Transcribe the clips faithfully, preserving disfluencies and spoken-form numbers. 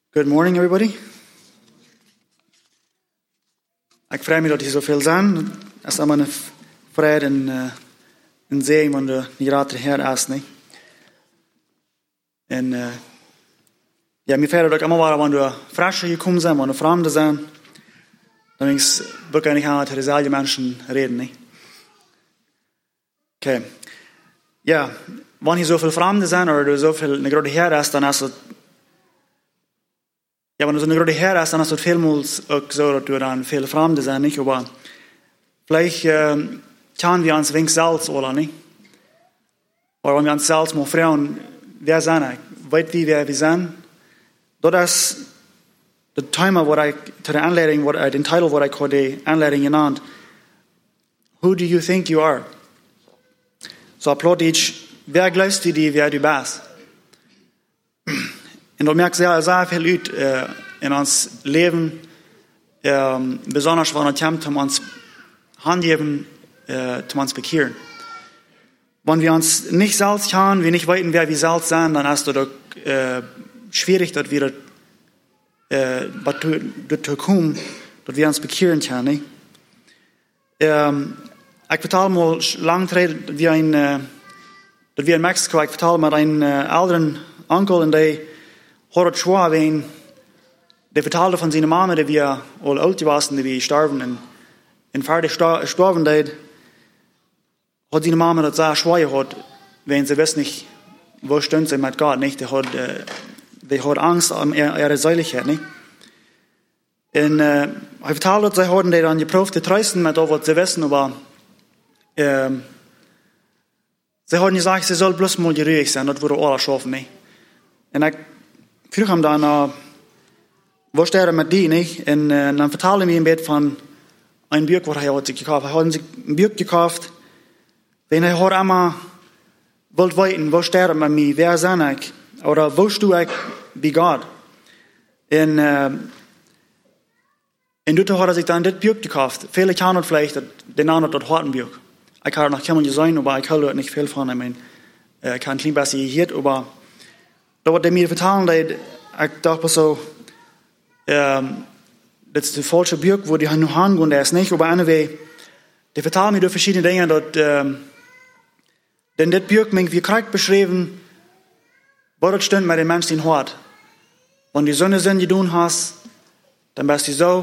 Good morning, everybody. Ik freue mich, dat hier zoveel zijn. Het is allemaal een vrede en uh, een zegen, wanneer je raad de Heer is, niet? En uh, ja, mir fällt dat allemaal waar, wanneer Frasche gekommen zijn, wanneer Fremde zijn, dan is wirklich nicht aan met dezelfde mensen reden, niet? Okay. Ja, wanneer hier zoveel Fremde zijn, of er zoveel een grote Heer is, dan is het Ja, wenn du so eine große Herr hast, dann hast du vielmals auch so, dass du dann viele Fremde sind, nicht? Aber vielleicht äh, können wir uns wenig Salz oder nicht? Oder wenn wir uns Salz mal fragen, wer sind wir? Weit wie wer wir sind? Das ist der Thema, wo ich, zu der Anleitung, wo ich, den Titel, wo ich heute die Anleitung genannt. Who do you think you are? So, plötzlich, wer glaubst du dir, wer du bist? Und du merkst sehr, sehr viel ut äh, in uns Leben, äh, besonders wenn es kommt, um uns handgeben, äh, um uns bekehren. Wenn wir uns nicht selbst haben, wir nicht wissen, wer wir selbst sind, dann ist es doch äh, schwierig, dass wir äh, dazu kommen, dass wir uns bekehren können. Ähm, ich vertelle mal lang Zeit, dass wir in, äh, dass wir in Mexiko, ich vertelle mit einem äh, älteren Onkel, in der Horat schwa wen, der vertalte von seiner Mama, die wir all alt gewesen, die wir starben, und in fertig gestorben, der hat seine Mama das sehr schwer hat, wenn sie wissen nicht, wo stehen sie mit Gott, nicht? Die hat, äh, die hat Angst um ihre Seligkeit, nicht? Und, äh, ich vertalte, sie hatten die dann geprüft, die Treuesten mit was sie wissen, aber, äh, sie haben gesagt, sie soll bloß mal geruhig sein, das würde alles schaffen, nicht? Und ich vroeg hem dan, uh, wo steht er met die, nicht? Und uh, dann vertelde mir ein Bett von einem Buch, was er hat sich gekauft. Er hat sich ein Buch gekauft, wenn er hat einmal wollte wissen, wo steht er mit mir, wer bin ich? Oder wo stehe ich bei Gott? Und, uh, und dort hat er sich dann das Buch gekauft. Viele kennen vielleicht den Namen dort harten Buch. Ich kann noch keinen gesehen, aber ich kann dort nicht viel von. Ich meine, ich kann ein klein bisschen gehört, aber da wat hij mir vertalen deed, ik dacht so, ähm, dat is de falsche Buch, wo die nu hangehen, der ist nicht, aber anyway, die vertalen mir durch verschiedene Dinge, dort, ähm, denn das Buch, wie kriegt beschrieben, wo das stimmt mit den Menschen in Hort. Wenn die Sünde sind, die du hast, dann bist du so.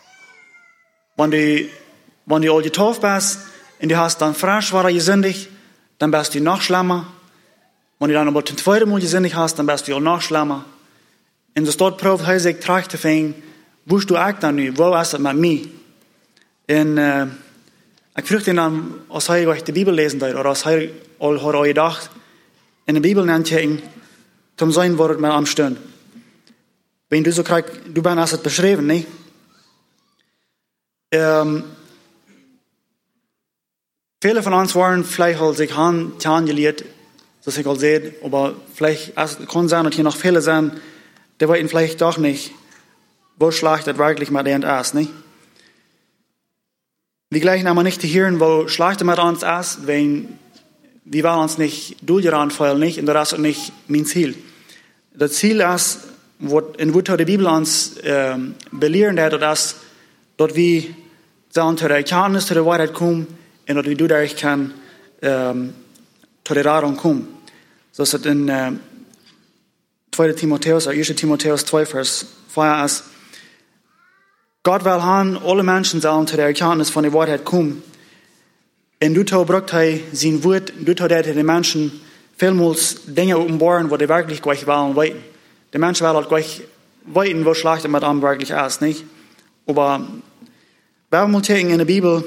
Wenn du, wenn du all getauft bist, und du hast dann frisch, war er gesündigt, dann bist du noch schlimmer. Wenn du dann aber den zweiten Mal gesündigt hast, dann bist du auch noch schlimmer. Und das dort probt, er sich tracht zu finden, wo du eigentlich dann nu, wo ist das mit mir? Und äh, ich frage ihn dann, als er euch die Bibel lesen wird, oder als er all hat euch gedacht, in der Bibel nennt ihr ihn, zum sein Wort mit am Stund. Wenn du so kriegst, du bist das beschrieben, nicht? Ähm, viele von uns waren vielleicht halt sich angelegt, das ich all sehe, aber vielleicht kann sein, dass hier noch viele sind, die wollten vielleicht doch nicht, wo schlecht das wirklich mit uns ist, nicht? Wir gleichen aber nicht hören, wo schlecht mit uns ist, wenn wir wollen uns nicht durchgerannt fallen, nicht? Und das ist nicht mein Ziel. Das Ziel ist, in wo die Bibel uns ähm, belehren hat, dass, dass wir zu der Erkenntnis, zu der Wahrheit kommen, und dass wir dadurch kann, ähm, zu der Rettung kommen. So ist es in äh, zweiten Timotheus, oder ersten Timotheus zwei, Vers vier ist, Gott will haben, alle Menschen sollen zu der Erkenntnis von der Wahrheit kommen. Und du brauchst sein Wort, du der den Menschen vielmals Dinge offenbaren, wo die wirklich gleich wollen weiten. Die Menschen wollen halt gleich weiten, wo schlecht mit einem wirklich ist, nicht? Aber wenn wir mal gucken in der Bibel,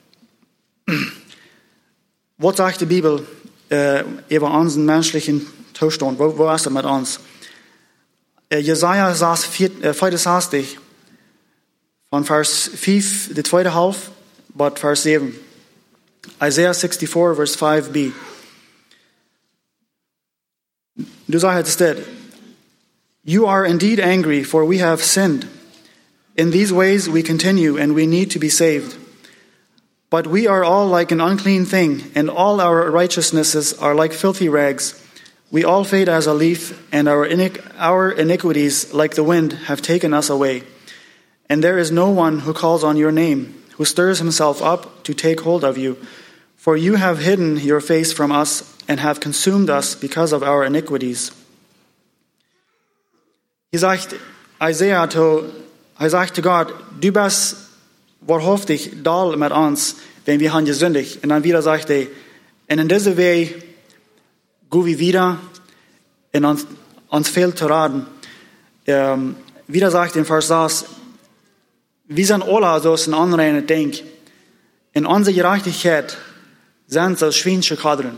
was sagt die Bibel äh, über unseren menschlichen Zustand? Wo, wo ist das mit uns? Äh, Jesaja saß vierundsechzig, von Vers fünf, die zweite Half, bis Vers sieben. Isaiah sixty-four, Vers five b. Du sagst es, you are indeed angry, for we have sinned. In these ways we continue, and we need to be saved. But we are all like an unclean thing, and all our righteousnesses are like filthy rags. We all fade as a leaf, and our, iniqu- our iniquities, like the wind, have taken us away. And there is no one who calls on your name, who stirs himself up to take hold of you. For you have hidden your face from us and have consumed us because of our iniquities. Hier sagt Isaiah zu, er sagt zu Gott, du bist wahrhaftig doll mit uns, wenn wir haben gesündigt. Und dann wieder sagt er, und in dieser Weg gehen wir wieder, und uns, uns fehlt zu raten. Ähm, wieder sagt er in Vers sechs, wir sind alle so ein anreiner Denk. In unserer Gerechtigkeit sind so schwindsche Kadren.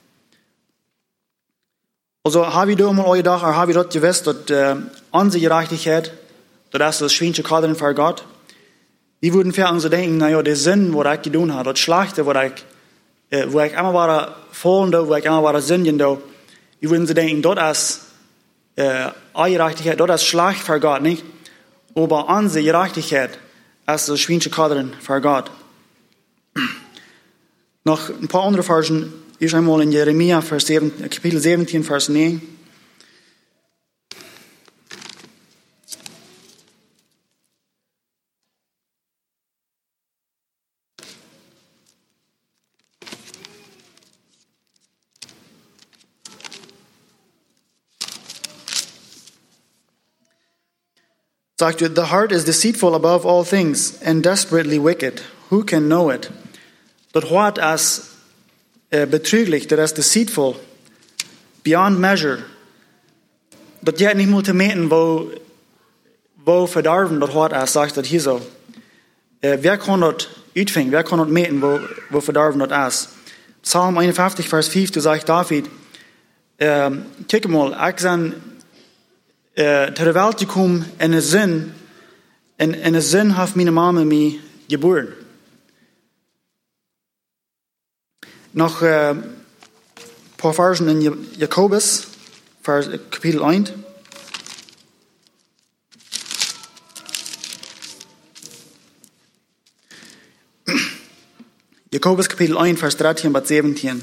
Also habe ich da mal euch gedacht, oder habe ich dort gewusst, dass äh, unsere Gerechtigkeit, dass das schwindsche Kadren für Gott, wir würden für uns denken, naja, der Sinn, was ich getan habe, das Schlechte, was ich, äh, wo ich immer war fallen da, wo ich immer war sündigen da, wir würden sie denken, das ist äh, eine Gerechtigkeit, das ist schlecht für Gott, nicht? Aber unsere Gerechtigkeit ist das schwindsche Kadren für Gott. Noch ein paar andere Versen, ich einmal in Jeremia, Vers sieben, Kapitel siebzehn, Vers neun. Sagt, the heart is deceitful above all things and desperately wicked. Who can know it? Das Hart ist äh, betrüglich, das ist deceitful, beyond measure. Das geht nicht multimeter, wo, wo verdarben das Hart ist, sagt das hier so. Äh, wer kann das utfinden, wer kann das meten, wo, wo verdarben das ist? Psalm einundfünfzig, Vers fünf, du sagst David, äh, kijk mal, ich bin äh, ter Welt gekommen in een zin, in, in een zin heeft meine Mama mich geboren. Noch ein äh, paar Versen in Jakobus, Vers, Kapitel eins. Jakobus Kapitel eins, Vers dreizehn bis siebzehn.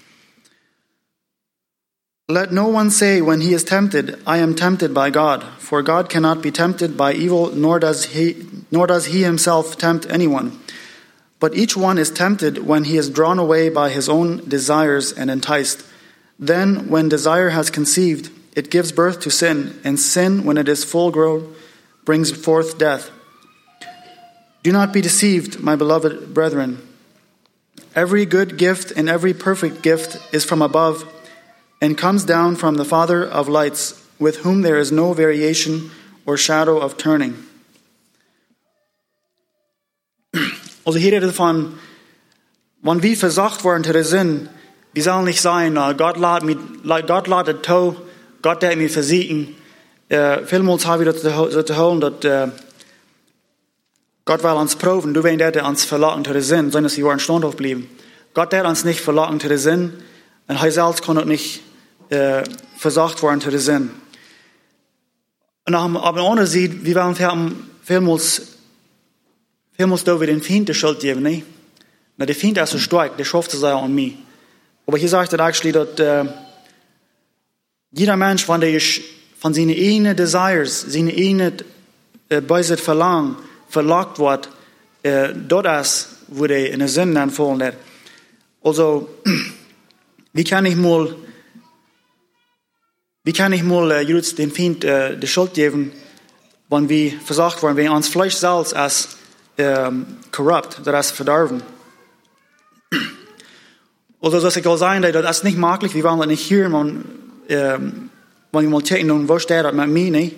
Let no one say when he is tempted, I am tempted by God, for God cannot be tempted by evil, nor does he, nor does he himself tempt anyone. But each one is tempted when he is drawn away by his own desires and enticed. Then, when desire has conceived, it gives birth to sin, and sin, when it is full grown, brings forth death. Do not be deceived, my beloved brethren. Every good gift and every perfect gift is from above, and comes down from the Father of lights, with whom there is no variation or shadow of turning. Also hier redet von, wenn wir versagt worden zu der Sinn, wir sollen nicht sein, Gott lädt mich, Gott lädt es zu, Gott hat mich versiegen. Äh, vielmals habe ich das zu hören, dass äh, Gott will uns proben, du wenn der uns verlassen zu der Sinn, sondern dass wir waren stand aufbleiben. Gott hat uns nicht verlassen zu der Sinn, und er selbst kann auch nicht äh, versagt worden zu der Sinn. Und aber ohne sieht, wir werden vielmals Vielmals da wir den Feind die Schuld geben, nicht? Na, der Feind ist so stark, der schafft es ja an mich. Aber hier sagt er actually, dass äh, jeder Mensch, wenn der von seinen eigenen Desires, seine eigenen äh, Beisitz Verlangen verlockt wird, äh, dort ist, wo der in den Sinn entfallen hat. Also, wie kann ich mal, wie kann ich mal äh, den Feind äh, die Schuld geben, wenn wir versagt worden, wenn uns Fleisch selbst ist, Um, corrupt, das ist verdarben. Also, das ich will sagen, das ist nicht möglich, wir wollen das nicht hören, man, ähm, wenn wir mal checken, wo steht das mit mir, nicht?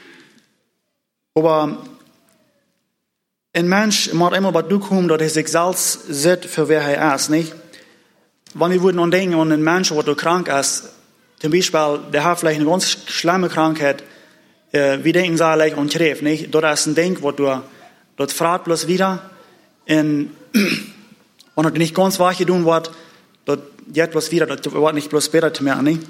Aber ein Mensch muss immer bei dir kommen, dass er sich selbst sieht, für wer er ist, nicht? Wenn wir würden denken an einen Menschen, der krank ist, zum Beispiel, der hat vielleicht eine ganz schlimme Krankheit, äh, wir denken so leicht an Krebs, nicht? Das ist ein Ding, was du dort fragt bloß wieder, und wenn das nicht ganz weich tun wird, dort geht bloß wieder, das wird nicht bloß besser mehr, nicht?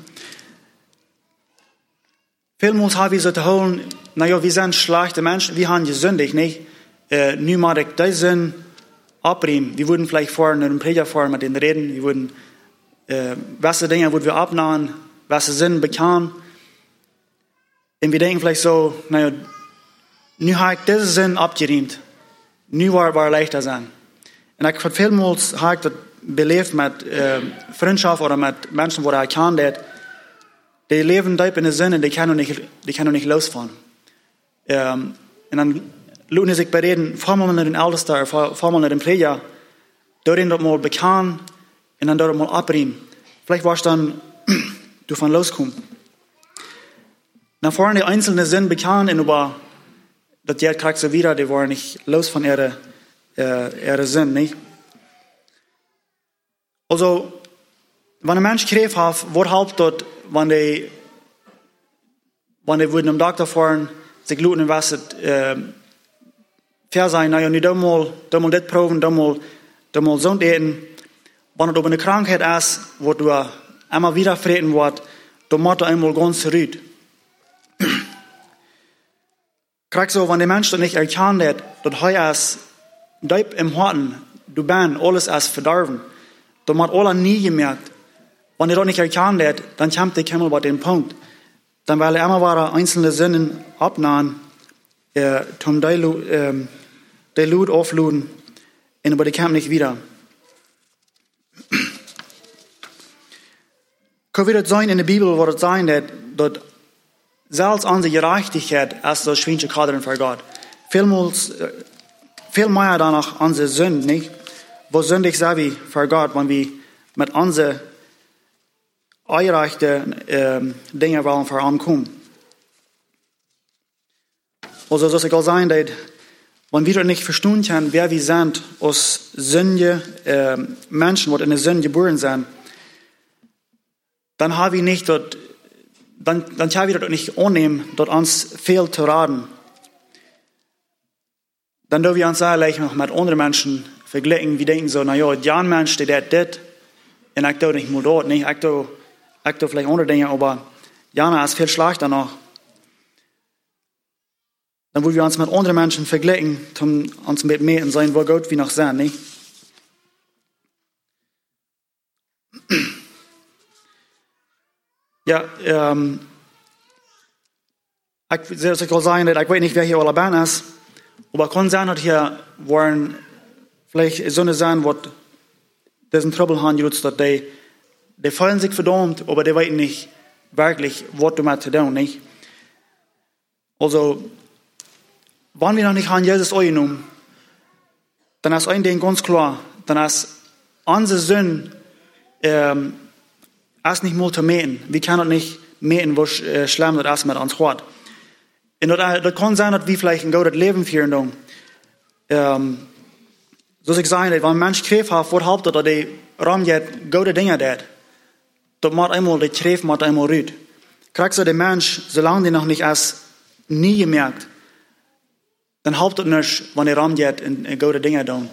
Vielmals haben wir so zu holen, naja, wir sind schlechte Menschen, wir haben gesündigt, nicht? Äh, nun mal ich das Sinn abbrechen. Wir würden vielleicht vorher in einem Prediger fahren mit denen reden, wir würden, äh, beste Dinge würden wir abnahmen, was sie sind, bekannt. Und wir denken vielleicht so, naja, nu habe ich diesen Sinn abgeräumt. Nu war es leichter sein. Und ich habe vielmals habe ich das belebt mit äh, Freundschaft oder mit Menschen, die ich erkannt habe, die leben da in den Sinn und die können nicht, die können nicht losfahren. Ähm, und dann lohnt sich bei denen, fahr mal nach den Ältesten, fahr, fahr mal nach den Prediger, dort ihn dort mal bekannt und dann dort mal abbringen. Vielleicht warst du dann, du von loskommen. Dann fahren die einzelnen Sinn bekannt und über das Geld kriegst du wieder, die waren nicht los von ihrer, äh, ihrer Sinn, nicht? Also, wenn ein Mensch Krebs hat, was halbt dort, wenn die, wenn die würden am Doktor fahren, sich luten und was, äh, fair sein, naja, nicht da mal, da mal das proben, da mal, da mal so eten. Wenn du eine Krankheit hast, wo du einmal wieder freten wird, dann musst du einmal ganz rüt. Kriegst du, wenn der Mensch das nicht erkannt hat, dass er es deep im Harten, du bist alles als verdorben, dann hat alle nie gemerkt. Wenn er das nicht erkannt hat, dann kommt der Himmel bei dem Punkt. Dann weil er immer wieder einzelne Sinnen abnahmen, äh, zum die, äh, die Lut aufluden, und aber die kommt nicht wieder. Kann wieder sein in der Bibel, wo es sein wird, dass selbst unsere Gerechtigkeit als das schwierige Kadern für Gott. Vielmals, viel mehr danach unsere Sünden, nicht? Wo sündig sind wir für Gott, wenn wir mit unseren einreichten äh, Dinge wollen für ihn kommen. Also soll es auch sein, dass wenn wir nicht verstehen können, wer wir sind, aus Sünde, äh, Menschen, die in der Sünde geboren sind, dann haben wir nicht dort, dann, dann können wir dort nicht annehmen, dort uns viel zu raten. Dann dürfen wir uns ehrlich noch mit anderen Menschen vergleichen. Wir denken so, naja, der Mensch, der das, und ich tue nicht nur dort, nicht, ich tue, ich tue vielleicht andere Dinge, aber Jana ist viel schlechter noch. Dann wollen wir uns mit anderen Menschen vergleichen, um uns mit mehr in sein, wo Gott wir noch sind, nicht? Ja, ähm, ich soll es auch sagen, ich weiß nicht, wer hier alle Band ist, aber kann sein, dass hier waren vielleicht so sein, was diesen Trouble haben, dass die, die fühlen sich verdammt, aber die wissen nicht wirklich, was du mit zu tun, nicht? Also, wenn wir noch nicht an Jesus angenommen, dann ist ein Ding ganz klar, dann ist unsere Sünde, ähm, ist nicht mal zu mähen. Wir können nicht mähen, was äh, schlimm das ist mit uns hat. Und das, das kann sein, dass wir vielleicht ein gutes Leben führen. Ähm, so ich sagen, wenn ein Mensch Krebs hat, was halbt er, dass er Raum geht, gute Dinge hat, dann macht einmal die Krebs macht einmal rüt. Kriegst du den Mensch, solange der noch nicht erst nie gemerkt, dann halbt er nicht, wenn er Raum geht und, und gute Dinge tun.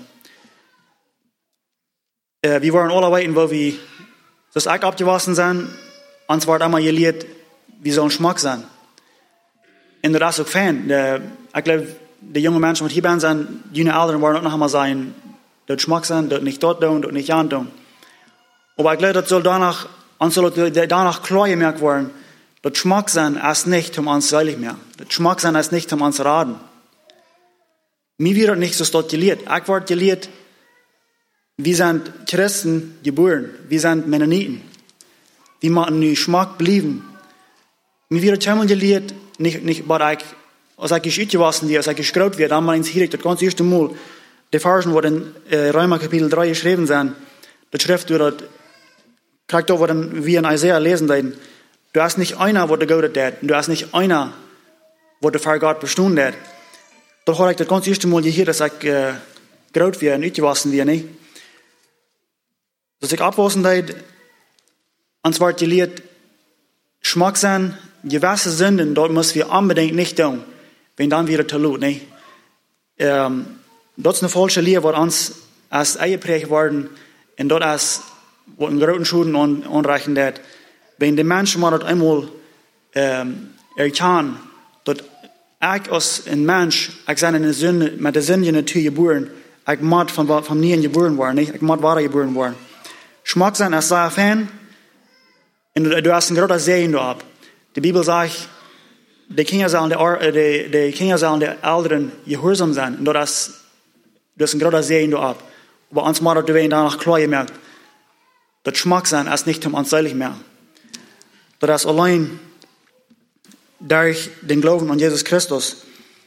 Äh, wir waren alle weit, wo wir das Eck abgewaschen sind, uns wird einmal gelehrt, wie so ein Schmack sein. Und das ist auch fein. Der, ich glaube, die jungen Menschen, die hier sind, die jungen Eltern wollen auch noch einmal sagen, dort Schmack sein, dort nicht dort tun, dort nicht an tun. Aber ich glaube, das soll danach, uns soll danach klar gemerkt werden, dort Schmack sein ist nicht um uns seilig mehr. Dort Schmack sein ist nicht um uns raten. Mir wird nicht so dort gelehrt. Ich werde gelehrt, wir sind Christen geboren, wir sind Mennoniten. Wir machen den Geschmack bleiben. Mir wird einmal gelehrt, nicht, nicht, aber ich, als ich geschüttet wie als ich geschraut wird, dann mal ins Hirig, das ganze erste Mal, die Versen, wo in äh, Römer Kapitel drei geschrieben sind, das Schrift wird, kriegt auch, wo dann wir in Isaiah lesen, denn du hast nicht einer, wo der Gott hat, du hast nicht einer, wo der Vater Gott bestimmt hat. Doch habe ich das ganze erste Mal hier, dass ich äh, graut wird und uitgewassen wird, nicht? Dass ich abwaschen wird, uns wird gelehrt, Schmack sein, gewisse Sünden, dort müssen wir unbedingt nicht tun, wenn dann wieder zu tun, nicht? Ähm, das ist eine falsche Lehre, was uns als eingeprägt worden, und dort als, wo in großen Schulden anreichen wird, wenn die Menschen mal dort einmal ähm, erkennen, dass ich als ein Mensch, ich bin eine Sünde, mit der Sünde natürlich geboren, ich muss von, von nie geboren worden, nicht? Ich muss wahre geboren worden. Schmack sein, als sei Fan, Und du, du hast ein großer Segen da ab. Die Bibel sagt, die Kinder sollen die, die, die Kinder sollen der Älteren gehorsam sein. Und du hast, du hast ein großer Segen da ab. Aber uns mal, du werden danach klar gemerkt, das Schmack sein ist nicht um uns selig mehr. Das allein durch den Glauben an Jesus Christus.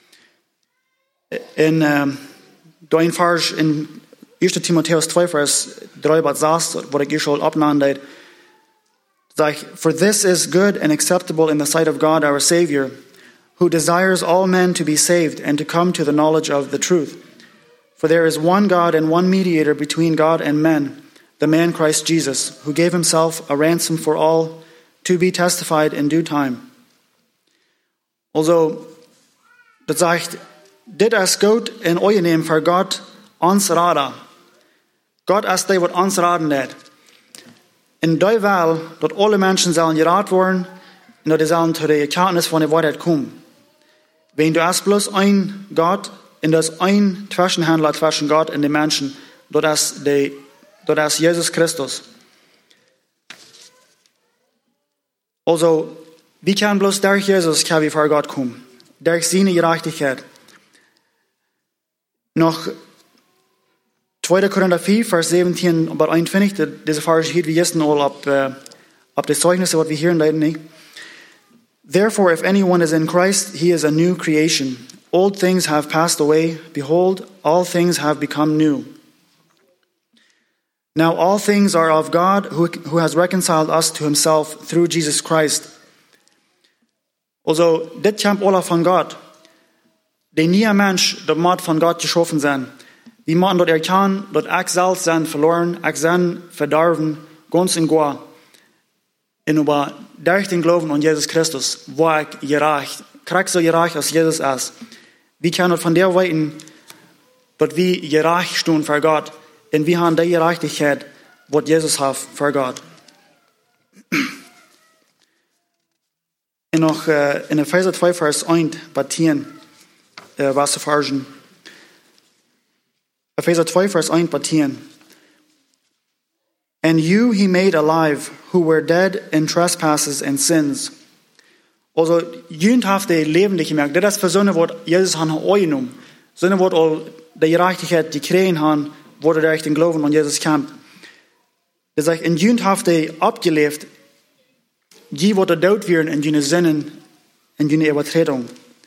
In, ähm, da ein Vers in erster Timotheus zwei, Vers drei, was sagt, wo ich schon abnahme, sagt, for this is good and acceptable in the sight of God our Savior, who desires all men to be saved and to come to the knowledge of the truth. For there is one God and one mediator between God and men, the man Christ Jesus, who gave himself a ransom for all, to be testified in due time. Also, das sagt, dit is goed in oje neem voor God ons raden. God is die wat ons raden deed. In die wel, dat alle mensen zullen geraad worden, en dat die zullen tot de erkenntnis van de waarheid komen. Wenn du es bloß ein Gott, en dat is ein Zwischenhändler zwischen Gott und den Menschen, dat is, de, dat is Jesus Christus. Also, wie kann bloß durch Jesus kann wir vor Gott kommen? Durch seine Gerechtigkeit. Noch zweiter Korinther vier, Vers siebzehn, aber einundzwanzig, diese Vers hier, wir wissen all ab, äh, ab die Zeugnisse, was wir hören, leider nicht. Therefore, if anyone is in Christ, he is a new creation. Old things have passed away. Behold, all things have become new. Now all things are of God, who, who has reconciled us to himself through Jesus Christ. Also, dit kommt alle von Gott. Der nie Mensch, der mod von Gott geschaffen sein. Wie man dort erkennen, dort ich selbst sein verloren, ich sein verdarben, ganz in Gua. Und aber durch den Glauben an Jesus Christus, wo ich gerecht, krieg so gerecht, als Jesus ist. Wie kann dort von der weiten, dort wie gerecht stehen für Gott, und wir haben die Gerechtigkeit, was Jesus hat für Gott. Und noch äh, in Epheser zwei, Vers eins, bei zehn, äh, was zu versen. Epheser zwei, Vers eins, bei zehn. And you he made alive, who were dead in trespasses and sins. Also, jünd haft die lebendig gemerkt. Das ist für so eine Wort, Jesus hat angenommen. So eine Wort, all die Gerechtigkeit, die kriegen haben, wurde durch den Glauben an Jesus kämpft. Das sagt, in jünd haft die abgelebt, die wurde dort werden in jene Sinnen, in jene Übertretung.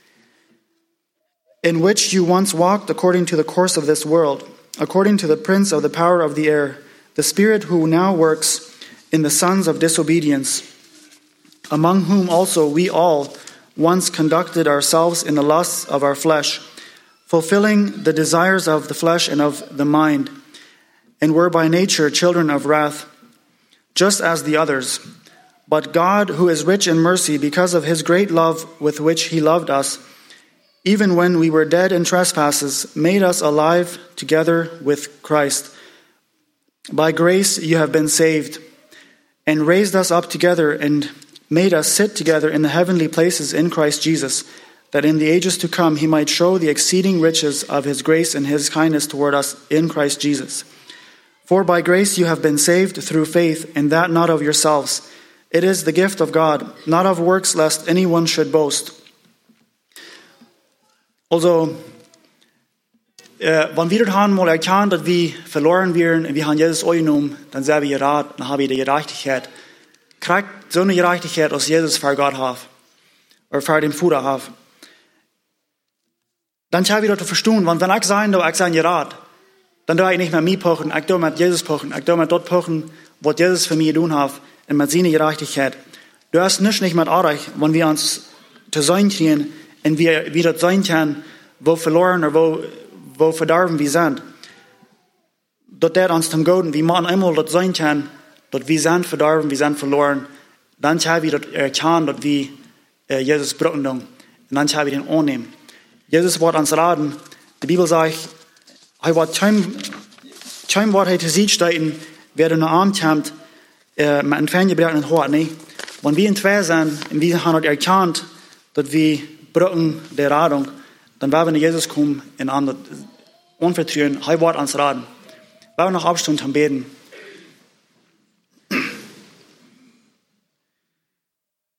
In which you once walked according to the course of this world, according to the prince of the power of the air, the spirit who now works in the sons of disobedience, among whom also we all once conducted ourselves in the lusts of our flesh, fulfilling the desires of the flesh and of the mind, and were by nature children of wrath, just as the others. But God, who is rich in mercy, because of his great love with which he loved us, even when we were dead in trespasses, made us alive together with Christ. By grace you have been saved, and raised us up together and made us sit together in the heavenly places in Christ Jesus, that in the ages to come he might show the exceeding riches of his grace and his kindness toward us in Christ Jesus. For by grace you have been saved through faith, and that not of yourselves. It is the gift of God, not of works, lest anyone should boast. Also, äh, wenn wir das mal erkennen, dass wir verloren werden, und wir haben Jesus angenommen, dann sind wir gerettet, dann haben wir die Gerechtigkeit. Kriegt so eine Gerechtigkeit, als Jesus für Gott hat, oder für den Vater hat. Dann haben wir das verstehen, wenn, wenn ich sein, dass ich sein gerettet, dann darf ich nicht mehr mich pochen, ich darf mit Jesus pochen, ich darf mit dort pochen, was Jesus für mich getan hat, und mit seiner Gerechtigkeit. Du hast nicht nicht mit Arich, wenn wir uns zu sein kriegen, und wir wieder sein können, wo verloren oder wo, wo verdarben wir sind. Dort der uns zum Goden, wie man einmal dort sein kann, dort wir sind verdarben, wir sind verloren, dann können wir dort erkennen, dort wir äh, Jesus brücken, und dann können wir den annehmen. Jesus wird uns raten, die Bibel sagt, er wird kein Wort heute sieht steiten, wer du eine Arm kommt, äh, mit einem ferngebreiteten Hort, nicht? Wenn wir in zwei sind, und wir haben dort erkannt, dass wir brücken der Radung, dann werden wir Jesus kommen in andere unvertrauen, er wird uns raten. Wir werden noch Abstand haben beten.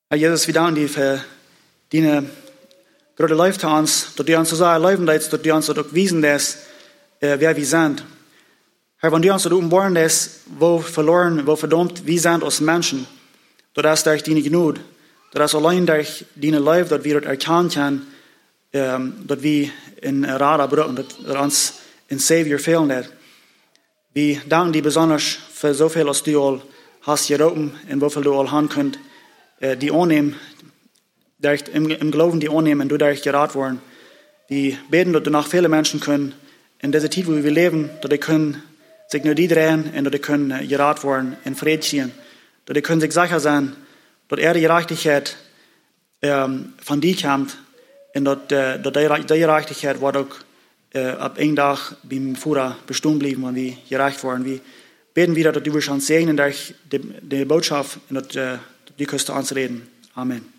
Herr Jesus, wir danken dir für deine große Liebe zu uns, dass du uns so sehr leben lässt, dass du uns auch wiesen lässt, äh, wer wir sind. Herr, wenn du uns so umborn lässt, wo verloren, wo verdammt wir sind als Menschen, dass durch deine Gnade, dass allein durch deine Liebe, dass wir das erkennen können, ähm, dass wir in Rada brauchen, dass uns ein Savior fehlen wird. Wir danken dir besonders für so viel, was du all hast geraten und wofür du all haben könnt, äh, die annehmen, durch, im, im Glauben die annehmen und du dadurch gerat worden. Wir beten, dass du noch viele Menschen können, in dieser Zeit, wo wir leben, dass die können sich nur die drehen und dass die können äh, gerat worden, in Frieden stehen. Dass die können sich sicher sein, dass er die Gerechtigkeit ähm, von dir kommt und dass, äh, dass die, die Gerechtigkeit wird auch äh, ab einem Tag beim Führer bestimmt bleiben, wenn wir gerecht werden. Wir beten wieder, dass du uns segnen durch die, die Botschaft und dass äh, die Küste uns reden. Amen.